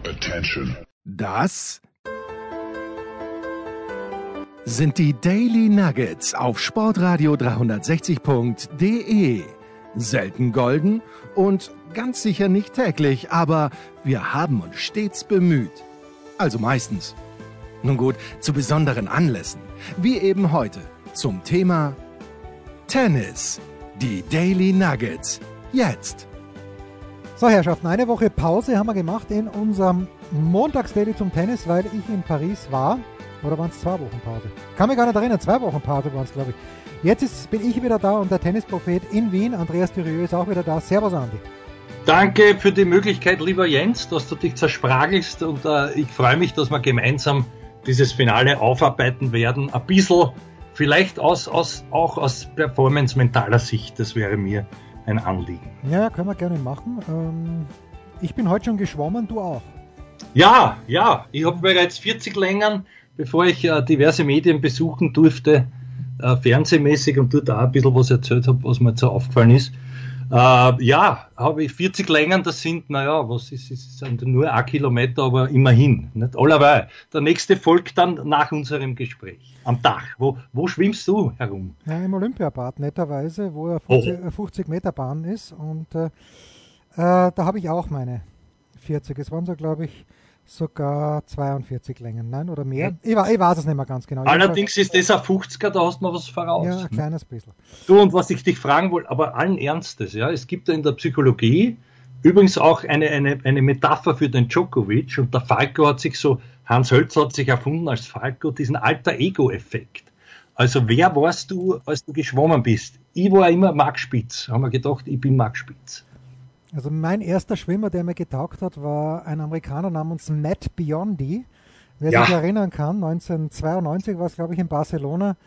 Attention. Das sind die Daily Nuggets auf Sportradio 360.de. Selten golden und ganz sicher nicht täglich, aber wir haben uns stets bemüht. Also meistens. Nun gut, zu besonderen Anlässen, wie eben heute, zum Thema Tennis. Die Daily Nuggets. Jetzt. So, Herrschaften, eine Woche Pause haben wir gemacht in unserem Montagsdaily zum Tennis, weil ich in Paris war. Oder waren es 2 Wochen Pause? Kann mich gar nicht erinnern, 2 Wochen Pause waren es, glaube ich. Jetzt bin ich wieder da und der Tennisprophet in Wien, Andreas Dürieu, ist auch wieder da. Servus, Andi. Danke für die Möglichkeit, lieber Jens, dass du dich zerspragelst und ich freue mich, dass wir gemeinsam dieses Finale aufarbeiten werden. Ein bisschen, vielleicht auch aus performance-mentaler Sicht, das wäre mir ein Anliegen. Ja, können wir gerne machen. Ich bin heute schon geschwommen, du auch. Ja, ich habe bereits 40 Längern, bevor ich diverse Medien besuchen durfte, fernsehmäßig und dort auch ein bisschen was erzählt habe, was mir jetzt so aufgefallen ist. Habe ich 40 Längern, das sind, sind nur 1 Kilometer, aber immerhin. Nicht allerweil. Der nächste folgt dann nach unserem Gespräch. Am Dach. Wo schwimmst du herum? Ja, im Olympiabad, netterweise, wo eine 50 Meter Bahn ist. Und da habe ich auch meine 40. Es waren so, glaube ich, sogar 42 Längen. Nein, oder mehr? Ich weiß es nicht mehr ganz genau. Allerdings ist das ein 50er, da hast du noch was voraus. Ja, ein kleines bisschen. Du, und was ich dich fragen wollte, aber allen Ernstes, ja, es gibt ja in der Psychologie übrigens auch eine Metapher für den Djokovic, und der Falco hat sich so, Hans Hölzer hat sich erfunden als Falco, diesen Alter-Ego-Effekt. Also wer warst du, als du geschwommen bist? Ich war immer Marc Spitz, haben wir gedacht, ich bin Marc Spitz. Also mein erster Schwimmer, der mir getaugt hat, war ein Amerikaner namens Matt Biondi. Wer sich erinnern kann, 1992 war es, glaube ich, in Barcelona.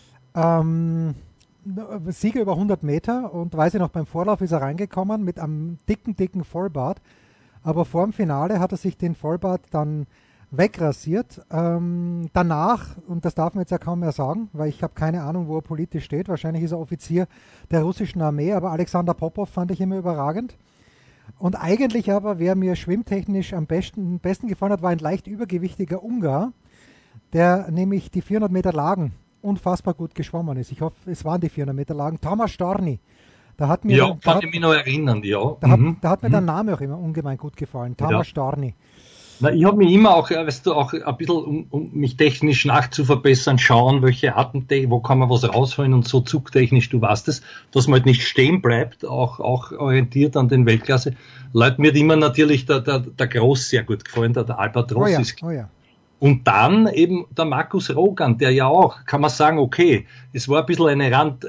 Sieger über 100 Meter, und weiß ich noch, beim Vorlauf ist er reingekommen mit einem dicken Vollbart. Aber vor dem Finale hat er sich den Vollbart dann wegrasiert. Danach, und das darf man jetzt ja kaum mehr sagen, weil ich habe keine Ahnung, wo er politisch steht. Wahrscheinlich ist er Offizier der russischen Armee, aber Alexander Popov fand ich immer überragend. Und eigentlich aber, wer mir schwimmtechnisch am besten gefallen hat, war ein leicht übergewichtiger Ungar, der nämlich die 400 Meter Lagen unfassbar gut geschwommen ist. Ich hoffe, es waren die 400 Meter Lagen. Tamas Storny. Da hat mir, kann ich mich noch erinnern, ja. Da hat mir der Name auch immer ungemein gut gefallen. Tamas Storny. Na, ich habe mich immer auch, weißt du, auch ein bisschen, um mich technisch nachzuverbessern, schauen, welche Arten, wo kann man was rausholen und so zugtechnisch, du weißt es, dass man halt nicht stehen bleibt, auch orientiert an den Weltklasse. Leuten wird immer natürlich der Groß sehr gut gefallen, der Albatros ist. Oh ja. Und dann eben der Markus Rogan, der ja auch, kann man sagen, okay, es war ein bisschen eine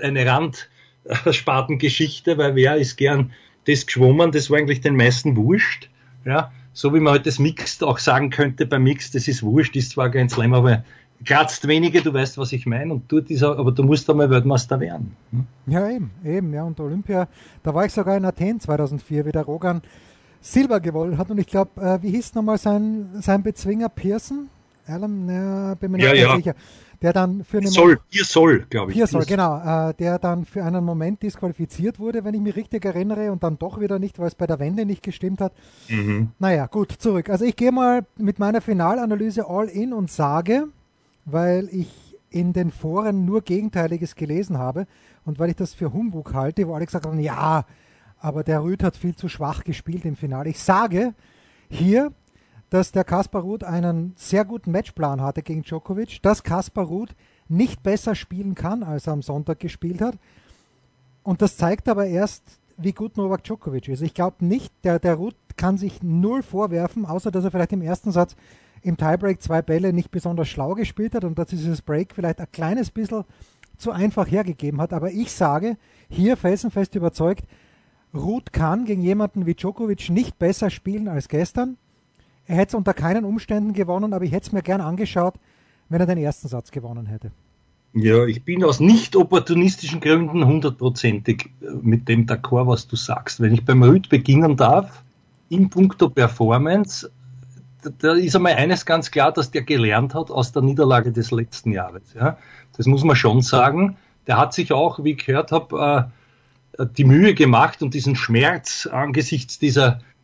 Randspartengeschichte, weil wer ist gern das geschwommen, das war eigentlich den meisten wurscht, ja. So wie man halt das Mixed auch sagen könnte, beim Mixed, das ist wurscht, ist zwar Grand Slam, aber kratzt wenige, du weißt, was ich meine, und aber du musst einmal Weltmeister werden. Ja, eben, ja, und Olympia, da war ich sogar in Athen 2004, wie der Rogan Silber gewonnen hat, und ich glaube, wie hieß nochmal sein Bezwinger, Pearson? Bin mir nicht sicher. Der dann für Pearsall, glaube ich. Pearsall, genau. Der dann für einen Moment disqualifiziert wurde, wenn ich mich richtig erinnere, und dann doch wieder nicht, weil es bei der Wende nicht gestimmt hat. Naja, gut, zurück. Also ich gehe mal mit meiner Finalanalyse all in und sage, weil ich in den Foren nur Gegenteiliges gelesen habe und weil ich das für Humbug halte, wo alle gesagt haben, ja, aber der Ruud hat viel zu schwach gespielt im Finale. Ich sage hier, dass der Kaspar Ruud einen sehr guten Matchplan hatte gegen Djokovic, dass Kaspar Ruud nicht besser spielen kann, als er am Sonntag gespielt hat. Und das zeigt aber erst, wie gut Novak Djokovic ist. Ich glaube nicht, der Ruud kann sich null vorwerfen, außer dass er vielleicht im ersten Satz im Tiebreak 2 Bälle nicht besonders schlau gespielt hat und dass dieses Break vielleicht ein kleines bisschen zu einfach hergegeben hat. Aber ich sage, hier felsenfest überzeugt, Ruud kann gegen jemanden wie Djokovic nicht besser spielen als gestern. Er hätte es unter keinen Umständen gewonnen, aber ich hätte es mir gern angeschaut, wenn er den ersten Satz gewonnen hätte. Ja, ich bin aus nicht opportunistischen Gründen 100%ig mit dem d'accord, was du sagst. Wenn ich beim Ruud beginnen darf, in puncto Performance, da ist einmal eines ganz klar, dass der gelernt hat aus der Niederlage des letzten Jahres. Ja? Das muss man schon sagen. Der hat sich auch, wie ich gehört habe, die Mühe gemacht und diesen Schmerz angesichts dieser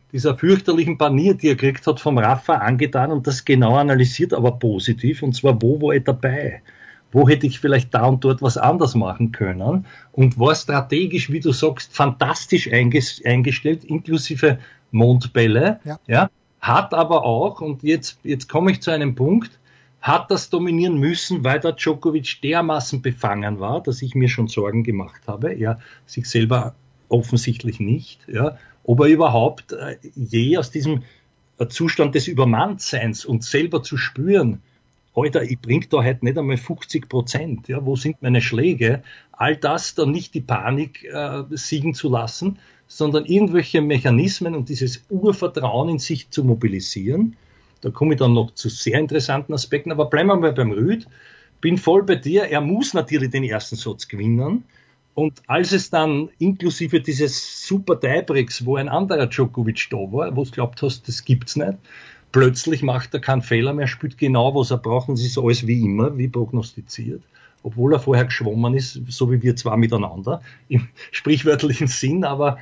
dieser fürchterlichen Panier, die er gekriegt hat, vom Rafa angetan und das genau analysiert, aber positiv. Und zwar, wo war ich dabei? Wo hätte ich vielleicht da und dort was anders machen können? Und war strategisch, wie du sagst, fantastisch eingestellt, inklusive Mondbälle. Ja, hat aber auch, und jetzt komme ich zu einem Punkt, hat das dominieren müssen, weil der Djokovic dermaßen befangen war, dass ich mir schon Sorgen gemacht habe. Er sich selber offensichtlich nicht. Ja, ob er überhaupt je aus diesem Zustand des Übermanntseins und selber zu spüren, Alter, ich bringe da heute nicht einmal 50%, ja, wo sind meine Schläge? All das dann nicht die Panik siegen zu lassen, sondern irgendwelche Mechanismen und dieses Urvertrauen in sich zu mobilisieren. Da komme ich dann noch zu sehr interessanten Aspekten, aber bleiben wir mal beim Rüd. Bin voll bei dir, er muss natürlich den ersten Satz gewinnen. Und als es dann inklusive dieses super Tiebreaks, wo ein anderer Djokovic da war, wo du glaubt hast, das gibt's nicht, plötzlich macht er keinen Fehler mehr, spielt genau, was er braucht und es ist alles wie immer, wie prognostiziert. Obwohl er vorher geschwommen ist, so wie wir zwei miteinander, im sprichwörtlichen Sinn, aber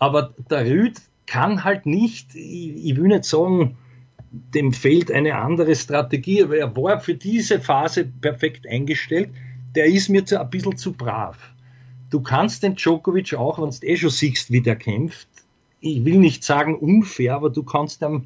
der Rüd kann halt nicht, ich will nicht sagen, dem fehlt eine andere Strategie, aber er war für diese Phase perfekt eingestellt, der ist mir ein bisschen zu brav. Du kannst den Djokovic auch, wenn du schon siehst, wie der kämpft, ich will nicht sagen unfair, aber du kannst da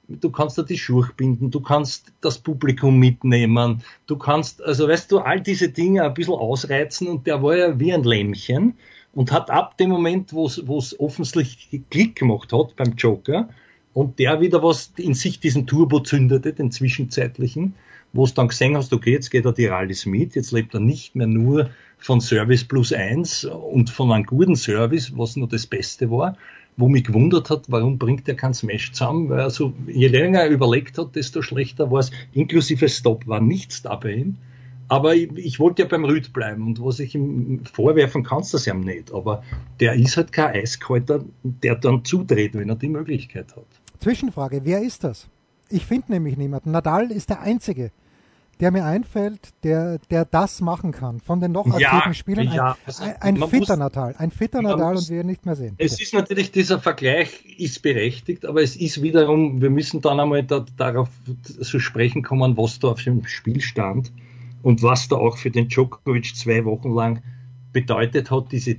die Schuhe binden, du kannst das Publikum mitnehmen, du kannst, also weißt du, all diese Dinge ein bisschen ausreizen und der war ja wie ein Lämmchen und hat ab dem Moment, wo es offensichtlich Klick gemacht hat beim Joker und der wieder was in sich diesen Turbo zündete, den zwischenzeitlichen, wo es dann gesehen hast, okay, jetzt geht er die Rallyes mit, jetzt lebt er nicht mehr nur von Service +1 und von einem guten Service, was nur das Beste war, wo mich gewundert hat, warum bringt er keinen Smash zusammen, weil also je länger er überlegt hat, desto schlechter war es, inklusive Stop war nichts da bei ihm, aber ich wollte ja beim Rüd bleiben und was ich ihm vorwerfen kannst das ihm nicht, aber der ist halt kein Eiskalter, der dann zudreht, wenn er die Möglichkeit hat. Zwischenfrage, wer ist das? Ich finde nämlich niemanden. Nadal ist der Einzige, der mir einfällt, der das machen kann. Von den noch aktiven Spielern. Ein fitter Nadal und wir nicht mehr sehen. Es ist natürlich, dieser Vergleich ist berechtigt, aber es ist wiederum, wir müssen dann einmal darauf zu sprechen kommen, was da auf dem Spiel stand und was da auch für den Djokovic 2 Wochen lang bedeutet hat, diese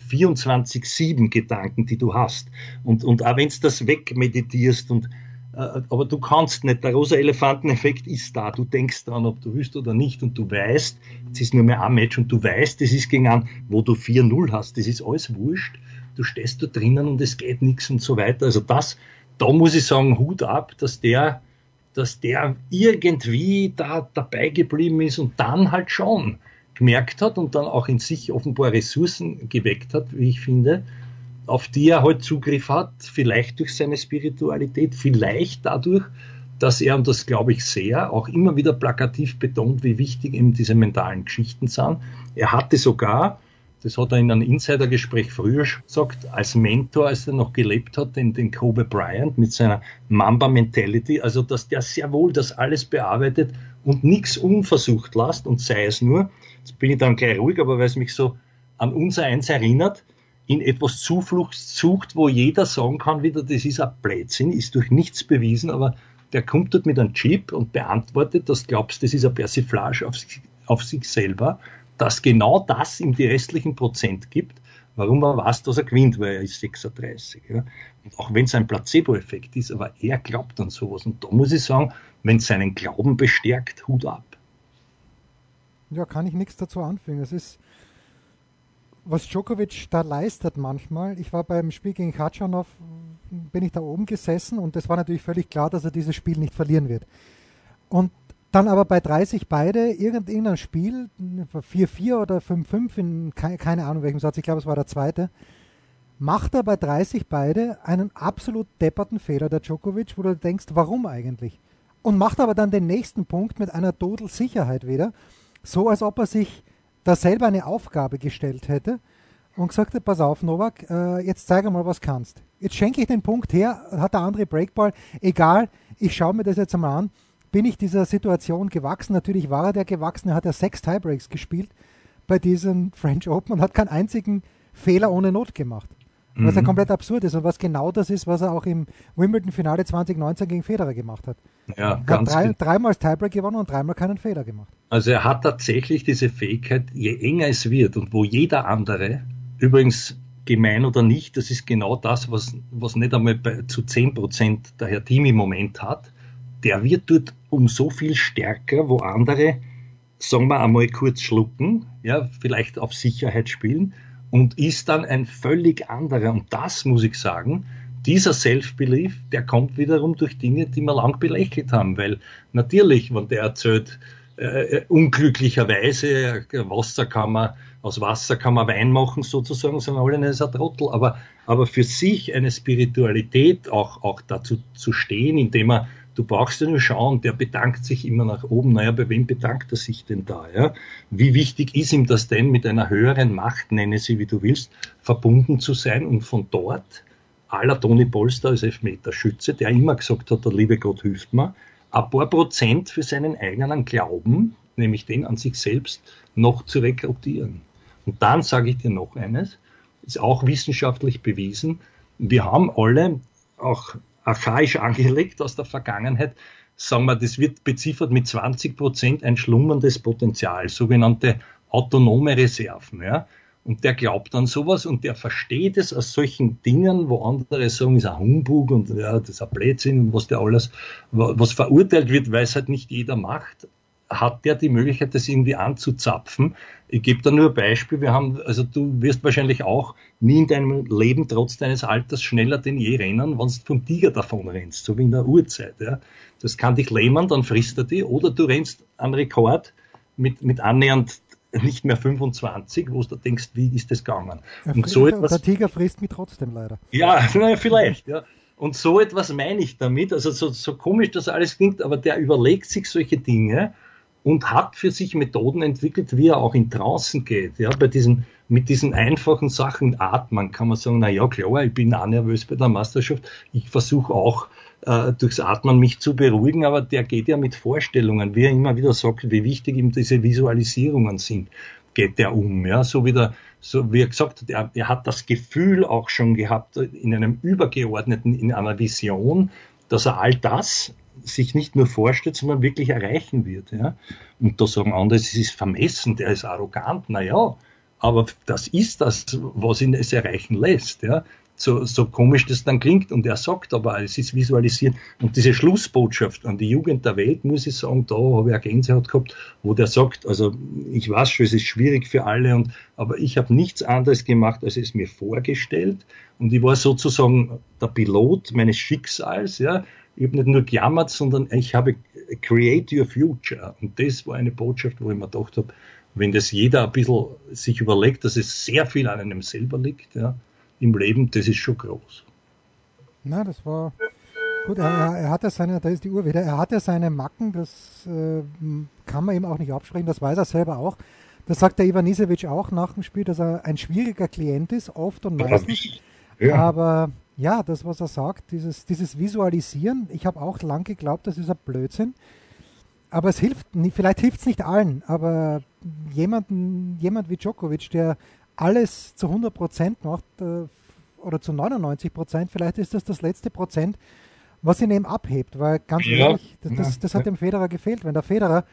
24/7 Gedanken, die du hast. Und auch wenn du das wegmeditierst aber du kannst nicht, der rosa Elefanteneffekt ist da, du denkst dran, ob du willst oder nicht und du weißt, es ist nur mehr ein Match und du weißt, das ist gegen einen, wo du 4-0 hast, das ist alles wurscht, du stehst da drinnen und es geht nichts und so weiter, also da muss ich sagen, Hut ab, dass der irgendwie da dabei geblieben ist und dann halt schon gemerkt hat und dann auch in sich offenbar Ressourcen geweckt hat, wie ich finde, auf die er halt Zugriff hat, vielleicht durch seine Spiritualität, vielleicht dadurch, dass er, und das glaube ich sehr, auch immer wieder plakativ betont, wie wichtig eben diese mentalen Geschichten sind. Er hatte sogar, das hat er in einem Insidergespräch früher gesagt, als Mentor, als er noch gelebt hat, den Kobe Bryant mit seiner Mamba-Mentality, also dass der sehr wohl das alles bearbeitet und nichts unversucht lässt und sei es nur, jetzt bin ich dann gleich ruhig, aber weil es mich so an unser Eins erinnert, in etwas Zuflucht sucht, wo jeder sagen kann wieder, das ist ein Blödsinn, ist durch nichts bewiesen, aber der kommt dort mit einem Chip und beantwortet, dass glaubst, das ist eine Persiflage auf sich selber, dass genau das ihm die restlichen Prozent gibt, warum er weiß, dass er gewinnt, weil er ist 36. Ja. Und auch wenn es ein Placebo-Effekt ist, aber er glaubt an sowas. Und da muss ich sagen, wenn es seinen Glauben bestärkt, Hut ab. Ja, kann ich nichts dazu anfügen. Es ist, was Djokovic da leistet manchmal. Ich war beim Spiel gegen Khachanov, bin ich da oben gesessen und es war natürlich völlig klar, dass er dieses Spiel nicht verlieren wird. Und dann aber bei 30 beide irgendein Spiel, 4-4 oder 5-5, in keine Ahnung welchem Satz, ich glaube es war der zweite, macht er bei 30 beide einen absolut depperten Fehler, der Djokovic, wo du denkst, warum eigentlich? Und macht aber dann den nächsten Punkt mit einer Total-Sicherheit wieder, so als ob er sich da selber eine Aufgabe gestellt hätte und gesagt hat, pass auf Novak, jetzt zeig mal, was kannst. Jetzt schenke ich den Punkt her, hat der andere Breakball, egal, ich schaue mir das jetzt einmal an, bin ich dieser Situation gewachsen? Natürlich war er der gewachsen, er hat ja 6 Tiebreaks gespielt bei diesem French Open und hat keinen einzigen Fehler ohne Not gemacht. Was ja komplett absurd ist und was genau das ist, was er auch im Wimbledon-Finale 2019 gegen Federer gemacht hat. Ja, er hat dreimal das Tiebreak gewonnen und dreimal keinen Fehler gemacht. Also er hat tatsächlich diese Fähigkeit, je enger es wird und wo jeder andere, übrigens gemein oder nicht, das ist genau das, was nicht einmal zu 10% der Herr Team im Moment hat, der wird dort um so viel stärker, wo andere, sagen wir einmal kurz schlucken, ja, vielleicht auf Sicherheit spielen und ist dann ein völlig anderer. Und das muss ich sagen, dieser Self-Belief, der kommt wiederum durch Dinge, die wir lang belächelt haben, weil natürlich, wenn der erzählt, unglücklicherweise aus Wasser kann man Wein machen sozusagen, sagen alle, das ist ein Trottel, aber für sich eine Spiritualität auch dazu zu stehen, indem du brauchst ja nur schauen, der bedankt sich immer nach oben, naja, bei wem bedankt er sich denn da, ja? Wie wichtig ist ihm das denn, mit einer höheren Macht, nenne sie wie du willst, verbunden zu sein und von dort, à la Toni Polster als Elfmeterschütze, der immer gesagt hat, der liebe Gott hilft mir, ein paar Prozent für seinen eigenen Glauben, nämlich den an sich selbst, noch zu rekrutieren. Und dann sage ich dir noch eines, ist auch wissenschaftlich bewiesen, wir haben alle, auch archaisch angelegt aus der Vergangenheit, sagen wir, das wird beziffert mit 20% ein schlummerndes Potenzial, sogenannte autonome Reserven, ja. Und der glaubt an sowas und der versteht es aus solchen Dingen, wo andere sagen, ist ein Humbug und ja, das ist ein Blödsinn und was der alles, was verurteilt wird, weil es halt nicht jeder macht, hat der die Möglichkeit, das irgendwie anzuzapfen. Ich gebe da nur ein Beispiel. Also du wirst wahrscheinlich auch nie in deinem Leben trotz deines Alters schneller denn je rennen, wenn du vom Tiger davon rennst, so wie in der Urzeit. Ja. Das kann dich lähmern, dann frisst er dich, oder du rennst an Rekord mit annähernd nicht mehr 25, wo du denkst, wie ist das gegangen? Und so etwas, der Tiger frisst mich trotzdem leider. Ja, vielleicht. Ja. Und so etwas meine ich damit. Also so komisch das alles klingt, aber der überlegt sich solche Dinge und hat für sich Methoden entwickelt, wie er auch in Trancen geht. Ja, mit diesen einfachen Sachen atmen kann man sagen, na ja, klar, ich bin auch nervös bei der Meisterschaft. Ich versuche auch durchs Atmen mich zu beruhigen, aber der geht ja mit Vorstellungen, wie er immer wieder sagt, wie wichtig ihm diese Visualisierungen sind, geht der um. Ja, so wie er gesagt hat, er hat das Gefühl auch schon gehabt, in einem übergeordneten, in einer Vision, dass er all das sich nicht nur vorstellt, sondern wirklich erreichen wird. Ja? Und da sagen andere, es ist vermessen, der ist arrogant. Naja, aber das ist das, was ihn es erreichen lässt. Ja? So komisch das dann klingt. Und er sagt aber, es ist visualisieren. Und diese Schlussbotschaft an die Jugend der Welt, muss ich sagen, da habe ich eine Gänsehaut gehabt, wo der sagt, also ich weiß schon, es ist schwierig für alle, aber ich habe nichts anderes gemacht, als es mir vorgestellt. Und ich war sozusagen der Pilot meines Schicksals, ja. Ich habe nicht nur gejammert, sondern ich habe create your future. Und das war eine Botschaft, wo ich mir gedacht habe, wenn das jeder ein bisschen sich überlegt, dass es sehr viel an einem selber liegt, ja, im Leben, das ist schon groß. Na, das war gut. Er hat ja seine, da ist die Uhr wieder, er hat ja seine Macken, das kann man ihm auch nicht absprechen, das weiß er selber auch. Das sagt der Ivanisevic auch nach dem Spiel, dass er ein schwieriger Klient ist, oft und meistens. Ja. Aber ja, das, was er sagt, dieses Visualisieren, ich habe auch lang geglaubt, das ist ein Blödsinn. Aber es hilft, vielleicht hilft es nicht allen, aber jemand wie Djokovic, der alles zu 100% macht oder zu 99%, vielleicht ist das letzte Prozent, was ihn eben abhebt, weil ganz ehrlich, das hat dem Federer gefehlt. Wenn der Federer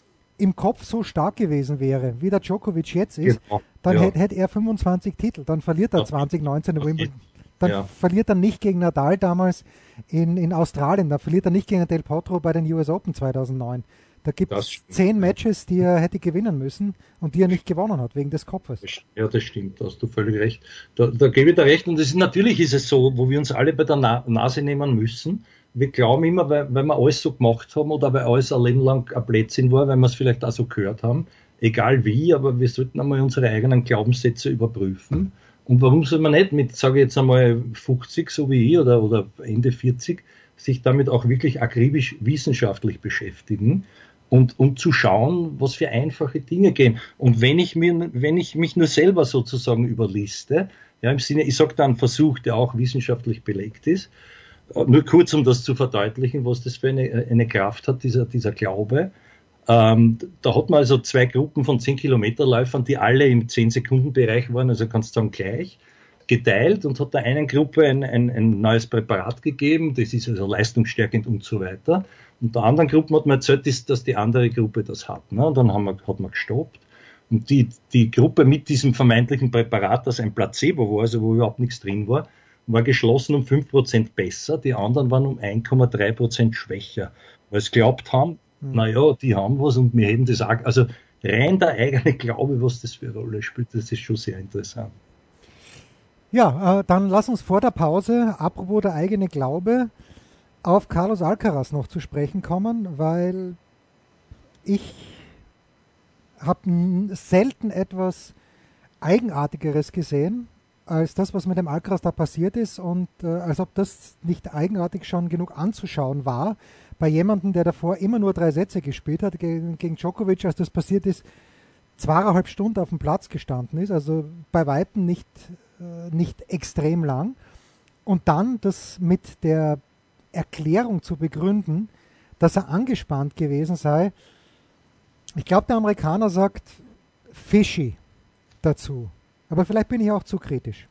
im Kopf so stark gewesen wäre, wie der Djokovic jetzt ist, dann hätte er 25 Titel, dann verliert er 2019 in Wimbledon. Dann verliert er nicht gegen Nadal damals in Australien, dann verliert er nicht gegen Del Potro bei den US Open 2009. Da gibt es 10 Matches, die er hätte gewinnen müssen und die er nicht gewonnen hat, wegen des Kopfes. Ja, das stimmt, da hast du völlig recht. Da gebe ich dir recht und natürlich ist es so, wo wir uns alle bei der Nase nehmen müssen. Wir glauben immer, weil wir alles so gemacht haben oder weil alles ein Leben lang ein Blödsinn war, weil wir es vielleicht auch so gehört haben, egal wie, aber wir sollten einmal unsere eigenen Glaubenssätze überprüfen. Und warum soll man nicht mit, sage ich jetzt einmal, 50, so wie ich, oder Ende 40, sich damit auch wirklich akribisch wissenschaftlich beschäftigen und zu schauen, was für einfache Dinge gehen. Und wenn ich mich nur selber sozusagen überliste, ja, im Sinne, ich sage da einen Versuch, der auch wissenschaftlich belegt ist, nur kurz, um das zu verdeutlichen, was das für eine Kraft hat, dieser Glaube. Da hat man also 2 Gruppen von 10 Kilometerläufern, die alle im 10-Sekunden-Bereich waren, also kannst du sagen gleich. geteilt und hat der einen Gruppe ein neues Präparat gegeben, das ist also leistungsstärkend und so weiter. Und der anderen Gruppe hat man erzählt, dass die andere Gruppe das hat. Ne? Und dann hat man gestoppt. Und die Gruppe mit diesem vermeintlichen Präparat, das ein Placebo war, also wo überhaupt nichts drin war geschlossen um 5% besser. Die anderen waren um 1,3% schwächer. Weil sie glaubt haben, naja, die haben was und wir hätten das auch. Also rein der eigene Glaube, was das für eine Rolle spielt, das ist schon sehr interessant. Ja, dann lass uns vor der Pause, apropos der eigene Glaube, auf Carlos Alcaraz noch zu sprechen kommen, weil ich habe selten etwas Eigenartigeres gesehen als das, was mit dem Alcaraz da passiert ist und als ob das nicht eigenartig schon genug anzuschauen war bei jemandem, der davor immer nur 3 Sätze gespielt hat gegen Djokovic, als das passiert ist, 2,5 Stunden auf dem Platz gestanden ist, also bei Weitem nicht extrem lang. Und dann das mit der Erklärung zu begründen, dass er angespannt gewesen sei. Ich glaube, der Amerikaner sagt fishy dazu. Aber vielleicht bin ich auch zu kritisch.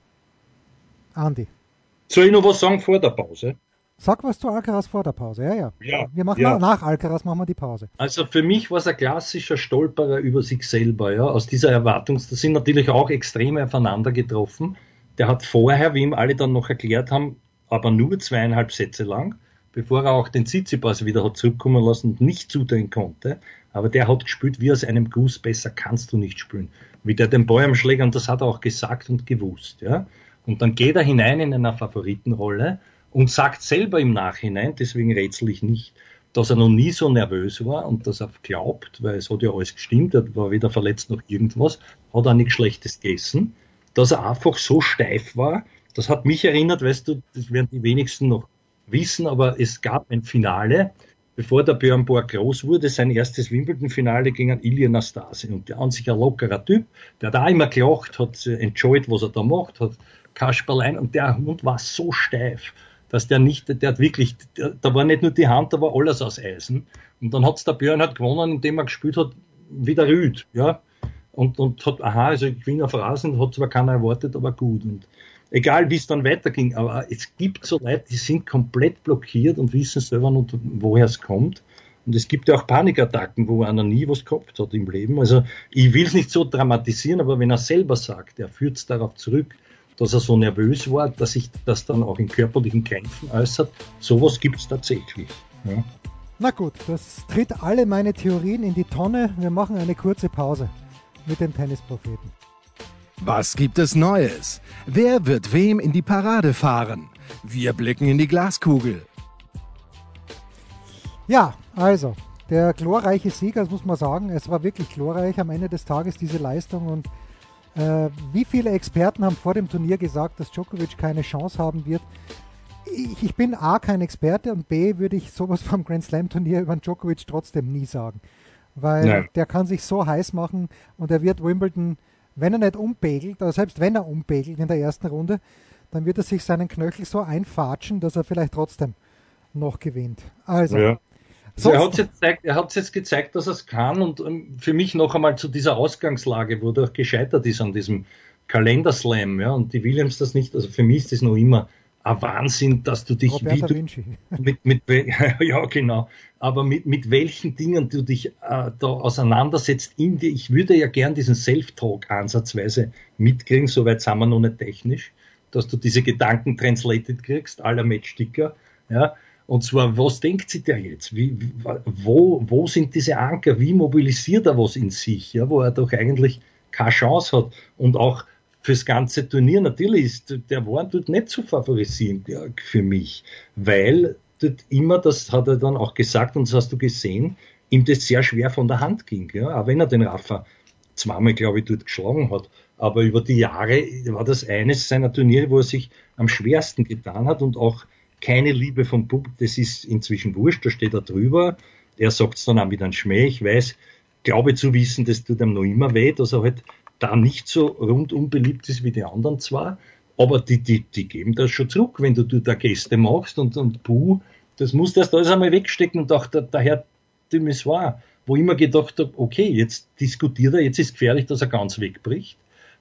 Andi. Soll ich noch was sagen vor der Pause? Sag was zu Alcaraz vor der Pause. Ja. Wir machen nach Alcaraz machen wir die Pause. Also für mich war es ein klassischer Stolperer über sich selber. Ja. Aus dieser da sind natürlich auch Extreme aufeinander getroffen. Der hat vorher, wie ihm alle dann noch erklärt haben, aber nur 2,5 Sätze lang, bevor er auch den Tsitsipas wieder hat zurückkommen lassen und nicht zudrehen konnte. Aber der hat gespielt wie aus einem Guss, besser kannst du nicht spielen. Wie der den Ball am Schläger, und das hat er auch gesagt und gewusst. Ja. Und dann geht er hinein in einer Favoritenrolle und sagt selber im Nachhinein, deswegen rätsel ich nicht, dass er noch nie so nervös war und dass er glaubt, weil es hat ja alles gestimmt, er war weder verletzt noch irgendwas, hat auch nichts Schlechtes gegessen, dass er einfach so steif war. Das hat mich erinnert, weißt du, das werden die wenigsten noch wissen, aber es gab ein Finale, bevor der Björn Borg groß wurde, sein erstes Wimbledon-Finale gegen Ilie Nastase. Und der an sich ein lockerer Typ, der hat auch immer gelacht, hat enjoyed, was er da macht, hat Kasperlein, und der Hund war so steif, dass der hat wirklich, da war nicht nur die Hand, da war alles aus Eisen. Und dann hat's der Björn halt gewonnen, indem er gespielt hat, wie der Rüd, ja. Und hat, also ich gewinne auf Rasen, hat zwar keiner erwartet, aber gut. Und egal, wie es dann weiterging, aber es gibt so Leute, die sind komplett blockiert und wissen selber nicht, woher es kommt. Und es gibt ja auch Panikattacken, wo einer nie was gehabt hat im Leben. Also ich will es nicht so dramatisieren, aber wenn er selber sagt, er führt es darauf zurück, dass er so nervös war, dass sich das dann auch in körperlichen Krämpfen äußert. Sowas gibt es tatsächlich. Ja. Na gut, das tritt alle meine Theorien in die Tonne. Wir machen eine kurze Pause mit den Tennispropheten. Was gibt es Neues? Wer wird wem in die Parade fahren? Wir blicken in die Glaskugel. Ja, also, der glorreiche Sieg, das muss man sagen, es war wirklich glorreich am Ende des Tages, diese Leistung. Und wie viele Experten haben vor dem Turnier gesagt, dass Djokovic keine Chance haben wird? Ich bin A, kein Experte, und B, würde ich sowas vom Grand Slam Turnier über Djokovic trotzdem nie sagen. Weil der kann sich so heiß machen und er wird Wimbledon, wenn er nicht umpegelt, oder selbst wenn er umpegelt in der ersten Runde, dann wird er sich seinen Knöchel so einfatschen, dass er vielleicht trotzdem noch gewinnt. Also, ja. Also er hat jetzt gezeigt, dass er es kann, und für mich noch einmal zu dieser Ausgangslage, wo er gescheitert ist an diesem Kalenderslam, ja, und die Williams das nicht, also für mich ist das noch immer ein Wahnsinn, dass du dich ja genau, aber mit welchen Dingen du dich da auseinandersetzt ich würde ja gern diesen Self-Talk ansatzweise mitkriegen, soweit sind wir noch nicht technisch, dass du diese Gedanken translated kriegst, à la Matchsticker, ja. Und zwar, was denkt sich der jetzt? Wo sind diese Anker? Wie mobilisiert er was in sich? Ja, wo er doch eigentlich keine Chance hat. Und auch fürs ganze Turnier, natürlich ist der war dort nicht zu favorisieren, ja, für mich. Weil dort immer, das hat er dann auch gesagt, und das hast du gesehen, ihm das sehr schwer von der Hand ging. Ja, auch wenn er den Rafa zweimal, glaube ich, dort geschlagen hat. Aber über die Jahre war das eines seiner Turniere, wo er sich am schwersten getan hat, und auch keine Liebe vom Publikum, das ist inzwischen wurscht, da steht er drüber, er sagt es dann auch mit einem Schmäh, ich weiß, glaube zu wissen, das tut ihm noch immer weh, dass er halt da nicht so rundum beliebt ist wie die anderen zwar, aber die geben das schon zurück, wenn du da Gäste machst und puh, das musst du erst alles einmal wegstecken. Und auch der Herr Demissoir, wo ich immer gedacht habe, okay, jetzt diskutiert er, jetzt ist gefährlich, dass er ganz wegbricht,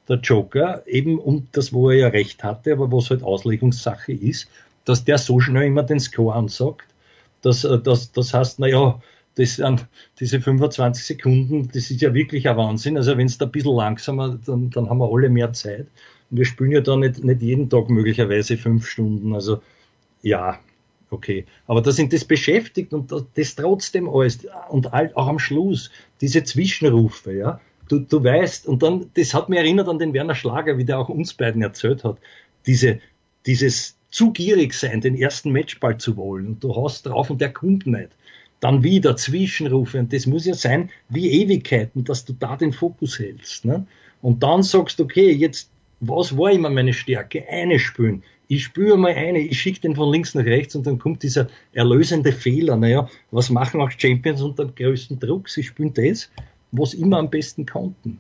der Joker, eben um das, wo er ja recht hatte, aber was halt Auslegungssache ist, dass der so schnell immer den Score ansagt, das heißt, naja, das sind diese 25 Sekunden, das ist ja wirklich ein Wahnsinn. Also wenn es da ein bisschen langsamer, dann haben wir alle mehr Zeit. Und wir spielen ja da nicht jeden Tag möglicherweise 5 Stunden. Also ja, okay. Aber das beschäftigt und das trotzdem alles. Und auch am Schluss, diese Zwischenrufe, ja. Du weißt, und dann, das hat mich erinnert an den Werner Schlager, wie der auch uns beiden erzählt hat, dieses zu gierig sein, den ersten Matchball zu wollen. Und du hast drauf und der kommt nicht. Dann wieder Zwischenrufe. Und das muss ja sein wie Ewigkeiten, dass du da den Fokus hältst. Ne? Und dann sagst du, okay, jetzt, was war immer meine Stärke? Eine spielen. Ich spüre mal eine, ich schicke den von links nach rechts und dann kommt dieser erlösende Fehler. Naja, was machen auch Champions unter dem größten Druck? Sie spielen das, was immer am besten konnten.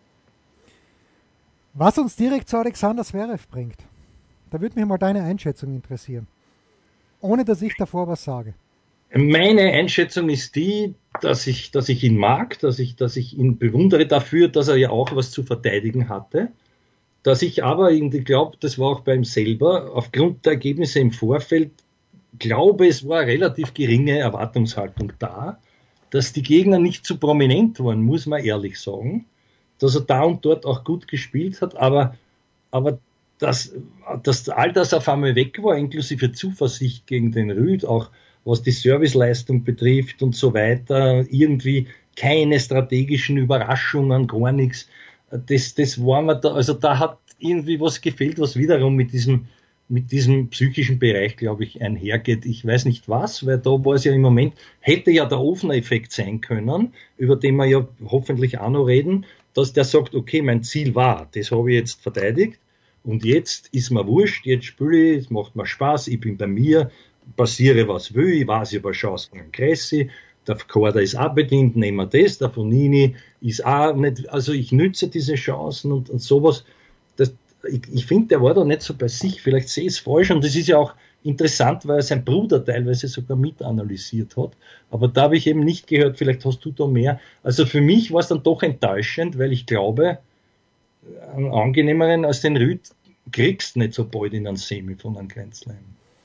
Was uns direkt zu Alexander Zverev bringt, da würde mich mal deine Einschätzung interessieren. Ohne, dass ich davor was sage. Meine Einschätzung ist die, dass ich ihn mag, dass ich ihn bewundere dafür, dass er ja auch was zu verteidigen hatte. Dass ich aber irgendwie glaube, das war auch bei ihm selber, aufgrund der Ergebnisse im Vorfeld, glaube, es war eine relativ geringe Erwartungshaltung da, dass die Gegner nicht zu prominent waren, muss man ehrlich sagen. Dass er da und dort auch gut gespielt hat, aber dass all das auf einmal weg war, inklusive Zuversicht gegen den Rüd, auch was die Serviceleistung betrifft und so weiter, irgendwie keine strategischen Überraschungen, gar nichts. Das war mir da, also da hat irgendwie was gefehlt, was wiederum mit diesem psychischen Bereich, glaube ich, einhergeht. Ich weiß nicht was, weil da war es ja im Moment, hätte ja der Ofner-Effekt sein können, über den wir ja hoffentlich auch noch reden, dass der sagt, okay, mein Ziel war, das habe ich jetzt verteidigt und jetzt ist mir wurscht, jetzt spiele ich, es macht mir Spaß, ich bin bei mir, passiere was will, ich weiß, ich habe eine Chance gegen Cressy, der Korda ist auch bedient, nehmen wir das, der Fonini ist auch nicht, also ich nütze diese Chancen und sowas. Ich finde, der war da nicht so bei sich, vielleicht sehe ich es falsch und das ist ja auch interessant, weil er sein Bruder teilweise sogar mitanalysiert hat, aber da habe ich eben nicht gehört, vielleicht hast du da mehr. Also für mich war es dann doch enttäuschend, weil ich glaube, einen angenehmeren als den Rüd kriegst nicht so bald in einen Semi von einem Grand Slam.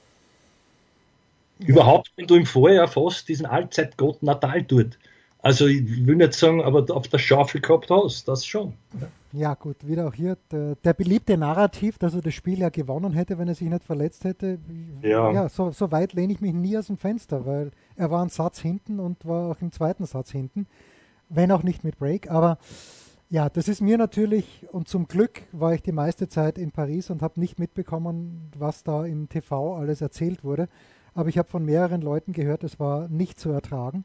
Ja. Überhaupt, wenn du im Vorjahr fast diesen Allzeitgott Nadal tut. Also ich will nicht sagen, aber auf der Schaufel gehabt hast, das schon. Ja gut, wieder auch hier der beliebte Narrativ, dass er das Spiel ja gewonnen hätte, wenn er sich nicht verletzt hätte. Ja, so weit lehne ich mich nie aus dem Fenster, weil er war einen Satz hinten und war auch im zweiten Satz hinten, wenn auch nicht mit Break. Aber ja, das ist mir natürlich, und zum Glück war ich die meiste Zeit in Paris und habe nicht mitbekommen, was da im TV alles erzählt wurde. Aber ich habe von mehreren Leuten gehört, es war nicht zu ertragen,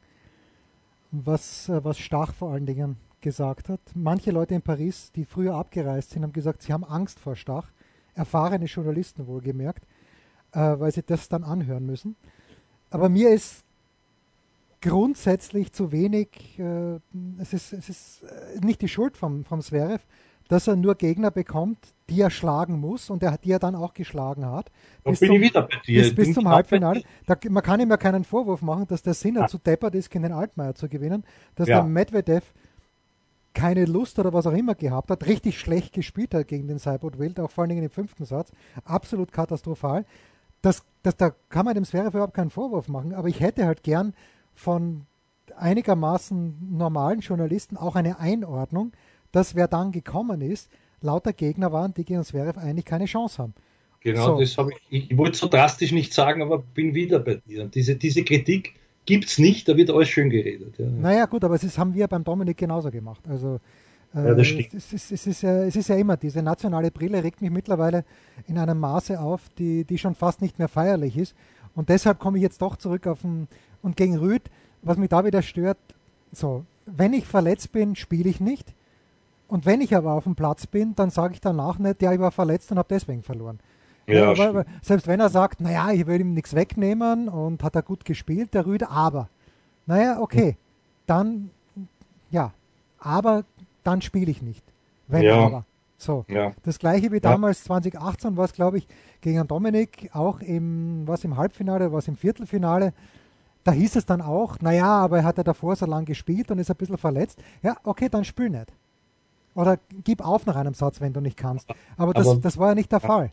was Stach vor allen Dingen gesagt hat. Manche Leute in Paris, die früher abgereist sind, haben gesagt, sie haben Angst vor Stach. Erfahrene Journalisten wohlgemerkt, weil sie das dann anhören müssen. Aber mir ist grundsätzlich zu wenig, es ist nicht die Schuld vom Zverev, dass er nur Gegner bekommt, die er schlagen muss und die er dann auch geschlagen hat. Bis zum Halbfinale. Man kann ihm ja keinen Vorwurf machen, dass der Sinner zu deppert ist, gegen den Altmaier zu gewinnen, dass der Medvedev keine Lust oder was auch immer gehabt hat, richtig schlecht gespielt hat gegen den Seibold Wild, auch vor allen Dingen im 5. Satz, absolut katastrophal. Da kann man dem Zverev überhaupt keinen Vorwurf machen, aber ich hätte halt gern von einigermaßen normalen Journalisten auch eine Einordnung, dass wer dann gekommen ist, lauter Gegner waren, die gegen Zverev eigentlich keine Chance haben. Genau, so. Das habe ich wollte so drastisch nicht sagen, aber bin wieder bei dir. Diese Kritik gibt es nicht, da wird alles schön geredet. Ja. Naja gut, aber das haben wir beim Dominik genauso gemacht. Also das stimmt. Es ist ja immer, diese nationale Brille regt mich mittlerweile in einem Maße auf, die schon fast nicht mehr feierlich ist. Und deshalb komme ich jetzt doch zurück und gegen Rüd, was mich da wieder stört, so, wenn ich verletzt bin, spiele ich nicht. Und wenn ich aber auf dem Platz bin, dann sage ich danach nicht, ja, ich war verletzt und habe deswegen verloren. Ja, weil, selbst wenn er sagt, naja, ich will ihm nichts wegnehmen und hat er gut gespielt, der Rüd, aber. Naja, okay, dann, ja, aber dann spiele ich nicht. Wenn aber. So, das gleiche wie damals 2018 war es, glaube ich, gegen Dominik, auch im Halbfinale, was im Viertelfinale. Da hieß es dann auch, naja, aber er hat ja davor so lange gespielt und ist ein bisschen verletzt. Ja, okay, dann spiel nicht. Oder gib auf nach einem Satz, wenn du nicht kannst. Aber das war ja nicht der Fall.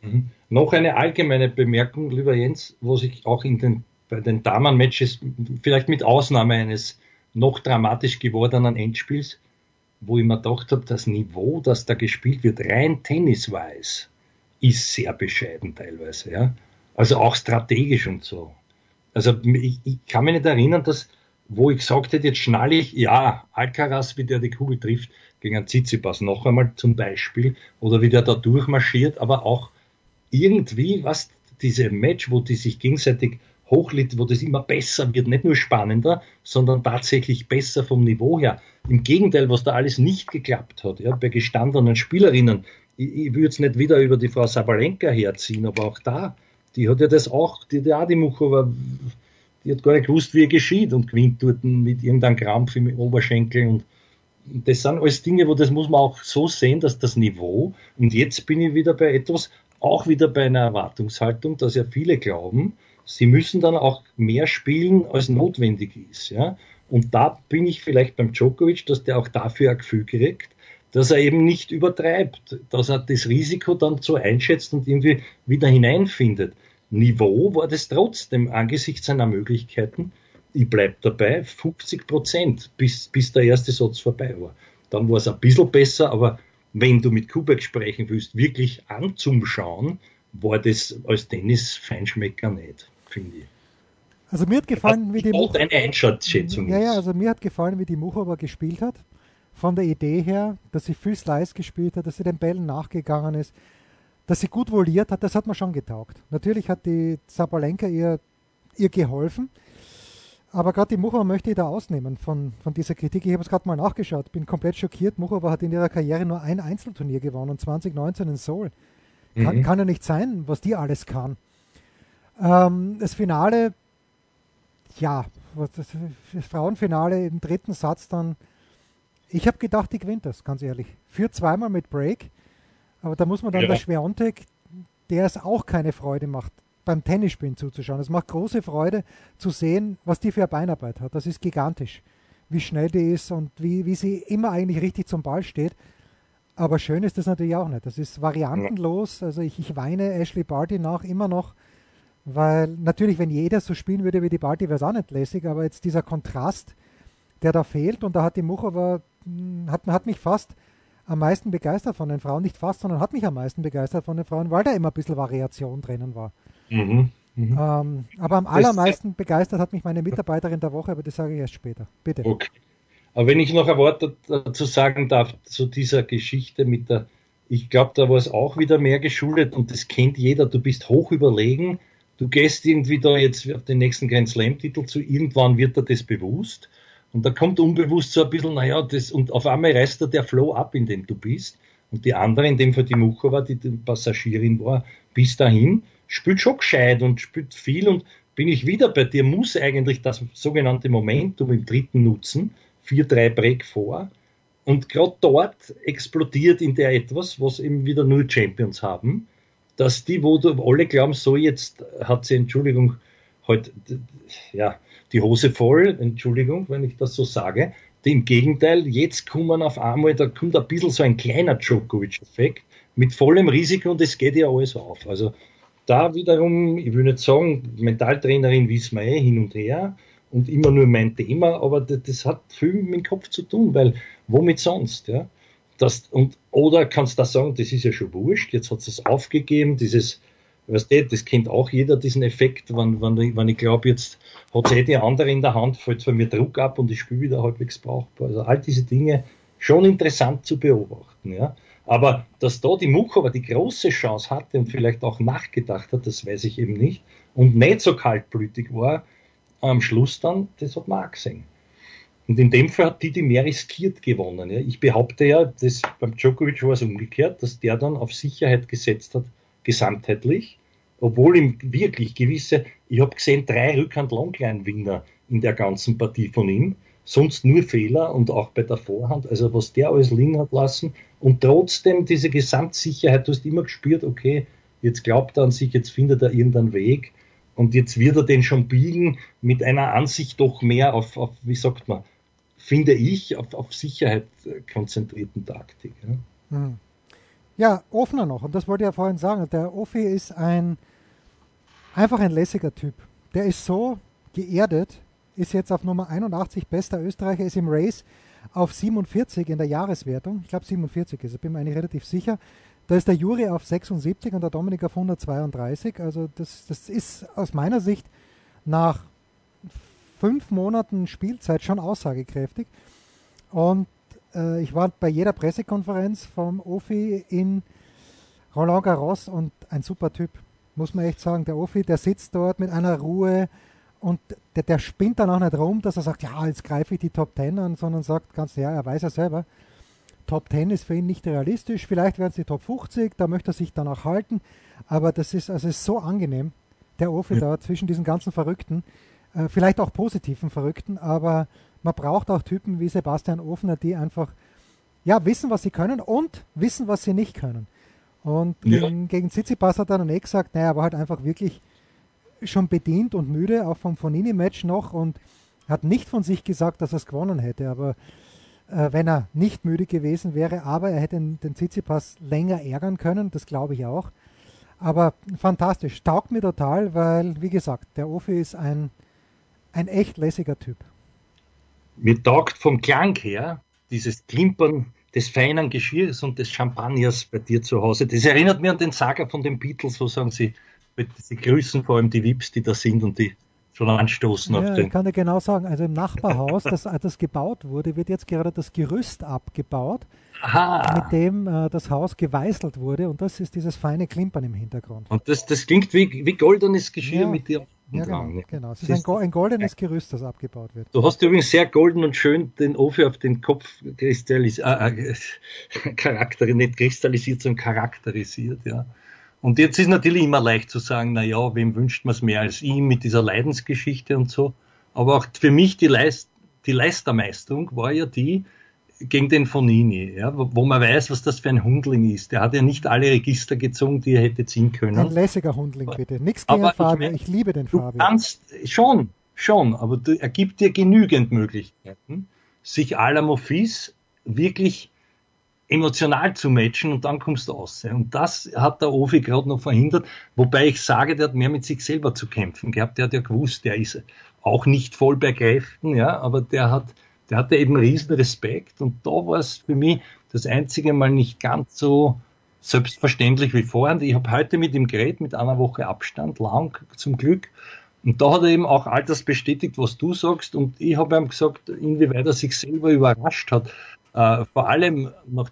Noch eine allgemeine Bemerkung, lieber Jens, was ich auch bei den Damen-Matches, vielleicht mit Ausnahme eines noch dramatisch gewordenen Endspiels, wo ich mir gedacht habe, das Niveau, das da gespielt wird, rein tennisweise, ist sehr bescheiden teilweise. Ja? Also auch strategisch und so. Also ich kann mich nicht erinnern, dass, wo ich gesagt hätte, jetzt schnalle ich, ja, Alcaraz, wie der die Kugel trifft, gegen einen Tsitsipas noch einmal zum Beispiel, oder wie der da durchmarschiert, aber auch irgendwie, was diese Match, wo die sich gegenseitig hochlitt, wo das immer besser wird, nicht nur spannender, sondern tatsächlich besser vom Niveau her. Im Gegenteil, was da alles nicht geklappt hat, ja, bei gestandenen Spielerinnen. Ich würde es nicht wieder über die Frau Sabalenka herziehen, aber auch da, die hat ja das auch, die Muchova, die hat gar nicht gewusst, wie er geschieht und gewinnt dort mit irgendeinem Krampf im Oberschenkel und das sind alles Dinge, wo das muss man auch so sehen, dass das Niveau, und jetzt bin ich wieder bei etwas, auch wieder bei einer Erwartungshaltung, dass ja viele glauben, sie müssen dann auch mehr spielen, als notwendig ist. Ja? Und da bin ich vielleicht beim Djokovic, dass der auch dafür ein Gefühl kriegt, dass er eben nicht übertreibt, dass er das Risiko dann so einschätzt und irgendwie wieder hineinfindet. Niveau war das trotzdem angesichts seiner Möglichkeiten, ich bleibe dabei, 50%, bis der erste Satz vorbei war. Dann war es ein bisschen besser, aber wenn du mit Kubek sprechen willst, wirklich anzuschauen, war das als Tennis-Feinschmecker nicht, finde ich. Also mir hat gefallen, wie die Muchova... eine Einschätzung ist. Ja, also mir hat gefallen, wie die Muchova gespielt hat. Von der Idee her, dass sie viel Slice gespielt hat, dass sie den Bällen nachgegangen ist, dass sie gut voliert hat, das hat mir schon getaugt. Natürlich hat die Sabalenka ihr geholfen, aber gerade die Muchova möchte ich da ausnehmen von dieser Kritik. Ich habe es gerade mal nachgeschaut, bin komplett schockiert. Muchova hat in ihrer Karriere nur ein Einzelturnier gewonnen, 2019 in Seoul. Kann ja nicht sein, was die alles kann. Das Finale, ja, das Frauenfinale im dritten Satz dann, ich habe gedacht, die gewinnt das, ganz ehrlich. Führt zweimal mit Break, aber da muss man dann der Swiatek, der es auch keine Freude macht, beim Tennisspielen zuzuschauen. Es macht große Freude zu sehen, was die für eine Beinarbeit hat. Das ist gigantisch, wie schnell die ist und wie sie immer eigentlich richtig zum Ball steht. Aber schön ist das natürlich auch nicht. Das ist variantenlos. Also ich weine Ashley Barty nach immer noch, weil natürlich, wenn jeder so spielen würde wie die Barty, wäre es auch nicht lässig, aber jetzt dieser Kontrast, der da fehlt, und da hat die Muchova, hat mich fast am meisten begeistert von den Frauen, nicht fast, sondern hat mich am meisten begeistert von den Frauen, weil da immer ein bisschen Variation drinnen war. Aber am allermeisten begeistert hat mich meine Mitarbeiterin der Woche, aber das sage ich erst später. Bitte. Okay. Aber wenn ich noch ein Wort dazu sagen darf, zu dieser Geschichte mit der, ich glaube, da war es auch wieder mehr geschuldet und das kennt jeder, du bist hoch überlegen, du gehst irgendwie da jetzt auf den nächsten Grand Slam-Titel zu, irgendwann wird dir das bewusst und da kommt unbewusst so ein bisschen, und auf einmal reißt dir der Flow ab, in dem du bist, und die andere, in dem Fall die Muchova, die Passagierin war, bis dahin, spielt schon gescheit und spielt viel, und bin ich wieder bei dir, muss eigentlich das sogenannte Momentum im dritten nutzen, 4-3 Break vor, und gerade dort explodiert in der etwas, was eben wieder nur Champions haben, dass die, wo alle glauben, so jetzt hat sie, Entschuldigung, halt, ja, die Hose voll, Entschuldigung, wenn ich das so sage, im Gegenteil, jetzt kommen auf einmal, da kommt ein bisschen so ein kleiner Djokovic-Effekt mit vollem Risiko und es geht ja alles auf. Also da wiederum, ich will nicht sagen, Mentaltrainerin wissen wir hin und her und immer nur mein Thema, aber das hat viel mit dem Kopf zu tun, weil womit sonst, ja? Oder kannst du da sagen, das ist ja schon wurscht, jetzt hat es aufgegeben, dieses, weißt du, das kennt auch jeder, diesen Effekt, wenn ich glaube, jetzt hat es die andere in der Hand, fällt von mir Druck ab und ich spiele wieder halbwegs brauchbar. Also all diese Dinge schon interessant zu beobachten, ja. Aber dass da die Muchova die große Chance hatte und vielleicht auch nachgedacht hat, das weiß ich eben nicht, und nicht so kaltblütig war, am Schluss dann, das hat man auch gesehen. Und in dem Fall hat die mehr riskiert gewonnen. Ja. Ich behaupte ja, dass beim Djokovic war es umgekehrt, dass der dann auf Sicherheit gesetzt hat, gesamtheitlich, obwohl ihm wirklich gewisse, ich habe gesehen, 3 Rückhand-Longline-Winner in der ganzen Partie von ihm, sonst nur Fehler und auch bei der Vorhand, also was der alles liegen hat lassen, und trotzdem diese Gesamtsicherheit, du hast immer gespürt, okay, jetzt glaubt er an sich, jetzt findet er irgendeinen Weg und jetzt wird er den schon biegen mit einer Ansicht doch mehr auf wie sagt man, finde ich, auf Sicherheit konzentrierten Taktik. Ja. Ja, Ofner noch, und das wollte ich ja vorhin sagen, der Offi ist einfach ein lässiger Typ. Der ist so geerdet, ist jetzt auf Nummer 81 bester Österreicher, ist im Race auf 47 in der Jahreswertung. Ich glaube 47 ist, ich bin mir eigentlich relativ sicher. Da ist der Juri auf 76 und der Dominik auf 132. Also das ist aus meiner Sicht nach 5 Monaten Spielzeit schon aussagekräftig. Und ich war bei jeder Pressekonferenz vom Offi in Roland Garros und ein super Typ, muss man echt sagen. Der Offi, der sitzt dort mit einer Ruhe und der spinnt dann auch nicht rum, dass er sagt, ja, jetzt greife ich die Top 10 an, sondern sagt ganz, ja, er weiß ja selber, Top 10 ist für ihn nicht realistisch, vielleicht werden es die Top 50, da möchte er sich dann auch halten, aber das ist so angenehm, der Offi da zwischen diesen ganzen Verrückten, vielleicht auch positiven Verrückten, aber man braucht auch Typen wie Sebastian Ofner, die einfach wissen, was sie können und wissen, was sie nicht können. Und gegen Tsitsipas hat er dann gesagt, naja, er war halt einfach wirklich schon bedient und müde, auch vom Fognini-Match noch, und hat nicht von sich gesagt, dass er es gewonnen hätte, aber wenn er nicht müde gewesen wäre, aber er hätte den Tsitsipas länger ärgern können, das glaube ich auch. Aber fantastisch, taugt mir total, weil, wie gesagt, der Offi ist ein echt lässiger Typ. Mir taugt vom Klang her dieses Klimpern des feinen Geschirrs und des Champagners bei dir zu Hause. Das erinnert mich an den Saga von den Beatles, wo sagen sie grüßen vor allem die VIPs, die da sind und die schon anstoßen auf den. Ich kann dir genau sagen, also im Nachbarhaus, das gebaut wurde, wird jetzt gerade das Gerüst abgebaut, mit dem das Haus geweißelt wurde, und das ist dieses feine Klimpern im Hintergrund. Und das klingt wie goldenes Geschirr mit dir. Ja, genau. Es ist ein goldenes Gerüst, das abgebaut wird. Du hast übrigens sehr golden und schön den Offi auf den Kopf charakterisiert, sondern charakterisiert, ja. Und jetzt ist natürlich immer leicht zu sagen, naja, wem wünscht man es mehr als ihm mit dieser Leidensgeschichte und so. Aber auch für mich die Leistermeisterung war ja die gegen den Fognini, ja, wo man weiß, was das für ein Hundling ist. Der hat ja nicht alle Register gezogen, die er hätte ziehen können. Ein lässiger Hundling, bitte. Nichts gegen Fabio, ich liebe den Fabio. Du kannst schon, aber er gibt dir genügend Möglichkeiten, sich à la Monfils wirklich emotional zu matchen, und dann kommst du raus. Und das hat der Offi gerade noch verhindert, wobei ich sage, der hat mehr mit sich selber zu kämpfen gehabt. Der hat ja gewusst, der ist auch nicht voll bei Kräften, ja, aber der hatte eben riesen Respekt, und da war es für mich das einzige Mal nicht ganz so selbstverständlich wie vorher. Ich habe heute mit ihm geredet, mit einer Woche Abstand, lang zum Glück, und da hat er eben auch all das bestätigt, was du sagst, und ich habe ihm gesagt, inwieweit er sich selber überrascht hat, vor allem nach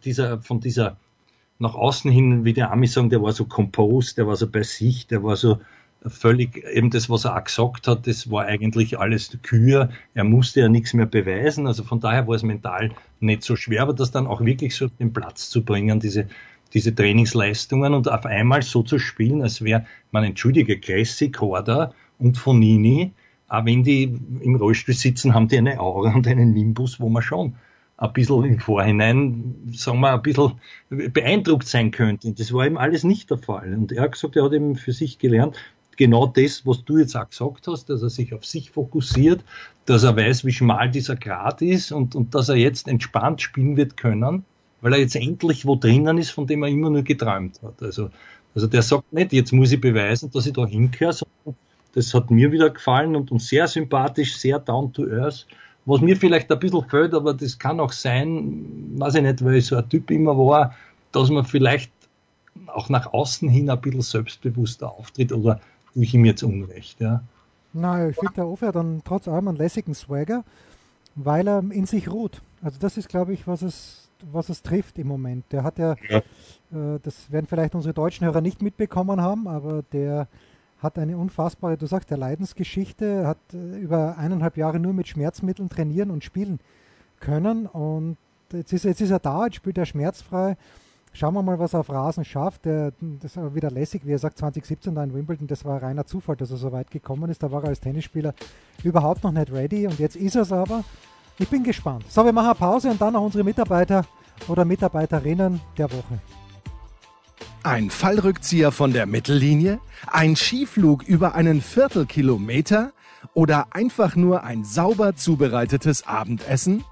außen hin, wie die Amis sagen, der war so composed, der war so bei sich, der war so völlig, eben das, was er auch gesagt hat, das war eigentlich alles Kür, er musste ja nichts mehr beweisen, also von daher war es mental nicht so schwer, aber das dann auch wirklich so auf den Platz zu bringen, diese Trainingsleistungen, und auf einmal so zu spielen, als wäre, man entschuldige, Cressy, Korda und Fognini, auch wenn die im Rollstuhl sitzen, haben die eine Aura und einen Nimbus, wo man schon ein bisschen im Vorhinein, sagen wir, ein bisschen beeindruckt sein könnte. Und das war eben alles nicht der Fall. Und er hat gesagt, er hat eben für sich gelernt, genau das, was du jetzt auch gesagt hast, dass er sich auf sich fokussiert, dass er weiß, wie schmal dieser Grat ist, und dass er jetzt entspannt spielen wird können, weil er jetzt endlich wo drinnen ist, von dem er immer nur geträumt hat. Also der sagt nicht, jetzt muss ich beweisen, dass ich da hingehöre, sondern das hat mir wieder gefallen, und sehr sympathisch, sehr down to earth. Was mir vielleicht ein bisschen fehlt, aber das kann auch sein, weiß ich nicht, weil ich so ein Typ immer war, dass man vielleicht auch nach außen hin ein bisschen selbstbewusster auftritt, oder tue ich ihm jetzt Unrecht, ja? Naja, ich finde, der Offi hat dann trotz allem einen lässigen Swagger, weil er in sich ruht. Also das ist, glaube ich, was es trifft im Moment. Der hat das werden vielleicht unsere deutschen Hörer nicht mitbekommen haben, aber der hat eine unfassbare, du sagst, der Leidensgeschichte, hat über 1,5 Jahre nur mit Schmerzmitteln trainieren und spielen können, und jetzt ist er da, jetzt spielt er schmerzfrei. Schauen wir mal, was er auf Rasen schafft. Das ist aber wieder lässig, wie er sagt, 2017 da in Wimbledon, das war reiner Zufall, dass er so weit gekommen ist. Da war er als Tennisspieler überhaupt noch nicht ready, und jetzt ist er es aber. Ich bin gespannt. So, wir machen eine Pause und dann noch unsere Mitarbeiter oder Mitarbeiterinnen der Woche. Ein Fallrückzieher von der Mittellinie? Ein Skiflug über einen Viertelkilometer? Oder einfach nur ein sauber zubereitetes Abendessen?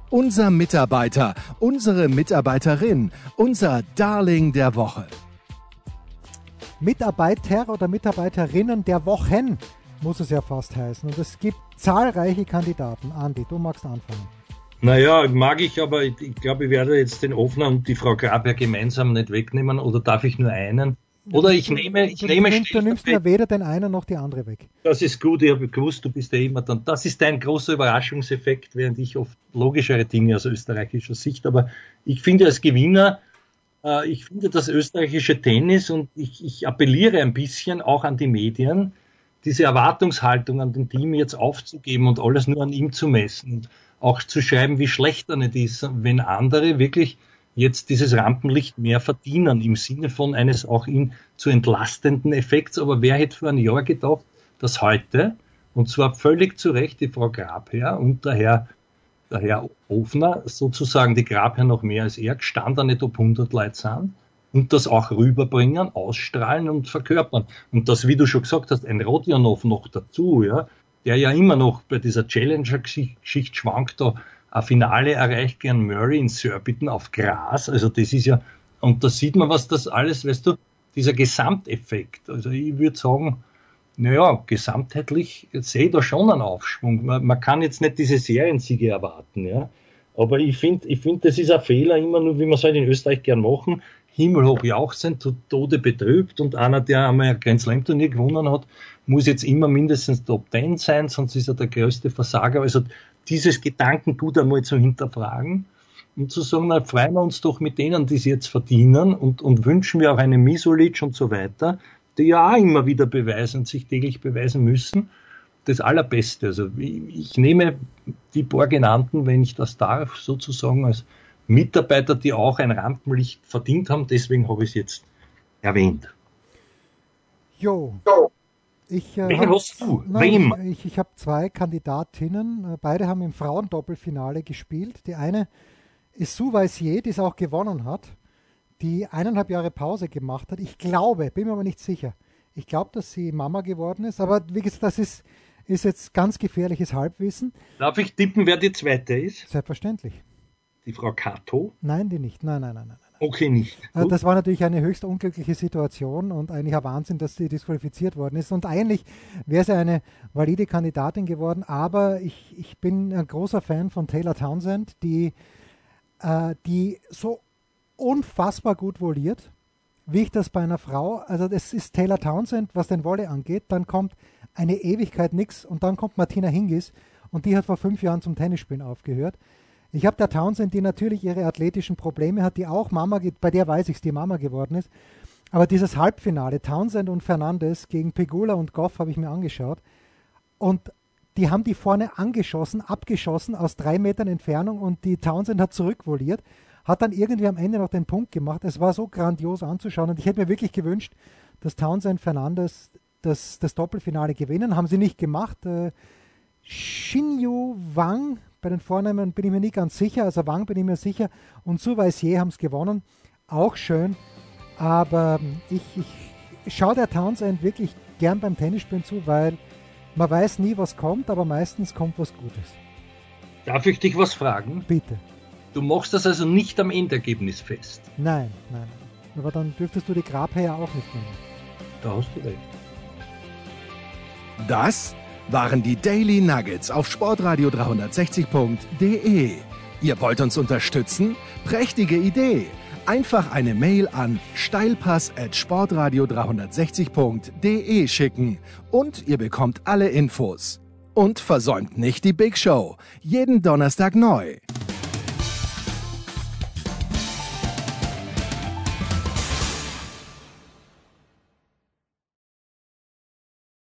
Unser Mitarbeiter, unsere Mitarbeiterin, unser Darling der Woche. Mitarbeiter oder Mitarbeiterinnen der Wochen muss es ja fast heißen. Und es gibt zahlreiche Kandidaten. Andi, du magst anfangen. Naja, mag ich, aber ich glaube, ich werde jetzt den Ofner und die Frau Graber gemeinsam nicht wegnehmen, oder darf ich nur einen? Oder ich nehme Du nimmst mir weder den einen noch die andere weg. Das ist gut, ich habe gewusst, du bist ja immer dann. Das ist ein großer Überraschungseffekt, während ich oft logischere Dinge aus österreichischer Sicht, aber ich finde als Gewinner, ich finde das österreichische Tennis, und ich appelliere ein bisschen auch an die Medien, diese Erwartungshaltung an den Team jetzt aufzugeben und alles nur an ihm zu messen und auch zu schreiben, wie schlecht er nicht ist, wenn andere wirklich jetzt dieses Rampenlicht mehr verdienen, im Sinne von eines auch ihn zu entlastenden Effekts. Aber wer hätte vor einem Jahr gedacht, dass heute, und zwar völlig zu Recht, die Frau Grabherr und der Herr Ofner, sozusagen die Grabherr noch mehr als er, gestandene Top 100 Leute sind und das auch rüberbringen, ausstrahlen und verkörpern. Und das, wie du schon gesagt hast, ein Rodionov noch dazu, ja, der ja immer noch bei dieser Challenger-Geschichte schwankt, da ein Finale erreicht gegen Murray in Surbiton auf Gras. Also das ist ja, und da sieht man, was das alles, weißt du, dieser Gesamteffekt. Also ich würde sagen, naja, gesamtheitlich sehe ich da schon einen Aufschwung. Man kann jetzt nicht diese Seriensiege erwarten, ja. Aber ich finde, das ist ein Fehler, immer nur, wie man es halt in Österreich gern machen, himmelhoch jauchzend, zu Tode betrübt, und einer, der einmal ein Grand Slam Turnier gewonnen hat, muss jetzt immer mindestens Top 10 sein, sonst ist er der größte Versager. Also dieses Gedankengut einmal zu hinterfragen und zu sagen, na, freuen wir uns doch mit denen, die es jetzt verdienen, und wünschen wir auch einen Misolic und so weiter, die ja auch immer wieder beweisen und sich täglich beweisen müssen, das Allerbeste. Also ich nehme die paar genannten, wenn ich das darf, sozusagen als Mitarbeiter, die auch ein Rampenlicht verdient haben, deswegen habe ich es jetzt erwähnt. Jo. Wen hast du? Wem? Ich habe zwei Kandidatinnen. Beide haben im Frauendoppelfinale gespielt. Die eine ist Sue Weissier, die es auch gewonnen hat, die 1,5 Jahre Pause gemacht hat. Ich glaube, bin mir aber nicht sicher. Ich glaube, dass sie Mama geworden ist. Aber wie gesagt, das ist jetzt ganz gefährliches Halbwissen. Darf ich tippen, wer die zweite ist? Selbstverständlich. Die Frau Kato? Nein, die nicht. Nein. Okay, nicht. Gut. Das war natürlich eine höchst unglückliche Situation und eigentlich ein Wahnsinn, dass sie disqualifiziert worden ist. Und eigentlich wäre sie eine valide Kandidatin geworden, aber ich bin ein großer Fan von Taylor Townsend, die so unfassbar gut voliert, wie ich das bei einer Frau, also das ist Taylor Townsend, was den Volley angeht, dann kommt eine Ewigkeit nix und dann kommt Martina Hingis und die hat vor 5 Jahren zum Tennisspielen aufgehört. Ich habe der Townsend, die natürlich ihre athletischen Probleme hat, die auch Mama, bei der weiß ich, die Mama geworden ist. Aber dieses Halbfinale, Townsend und Fernandes gegen Pegula und Goff, habe ich mir angeschaut. Und die haben die vorne angeschossen, abgeschossen aus 3 Metern Entfernung und die Townsend hat zurückvoliert, hat dann irgendwie am Ende noch den Punkt gemacht. Es war so grandios anzuschauen und ich hätte mir wirklich gewünscht, dass Townsend Fernandes das Doppelfinale gewinnen. Haben sie nicht gemacht. Xinyu Wang, bei den Vornamen bin ich mir nicht ganz sicher, also Wang bin ich mir sicher, und Sue Weissier haben es gewonnen, auch schön, aber ich schaue der Townsend wirklich gern beim Tennisspielen zu, weil man weiß nie, was kommt, aber meistens kommt was Gutes. Darf ich dich was fragen? Bitte. Du machst das also nicht am Endergebnis fest? Nein. Aber dann dürftest du die Grabherr auch nicht nehmen. Da hast du recht. Das waren die Daily Nuggets auf sportradio360.de. Ihr wollt uns unterstützen? Prächtige Idee! Einfach eine Mail an steilpass@sportradio360.de schicken und ihr bekommt alle Infos. Und versäumt nicht die Big Show. Jeden Donnerstag neu.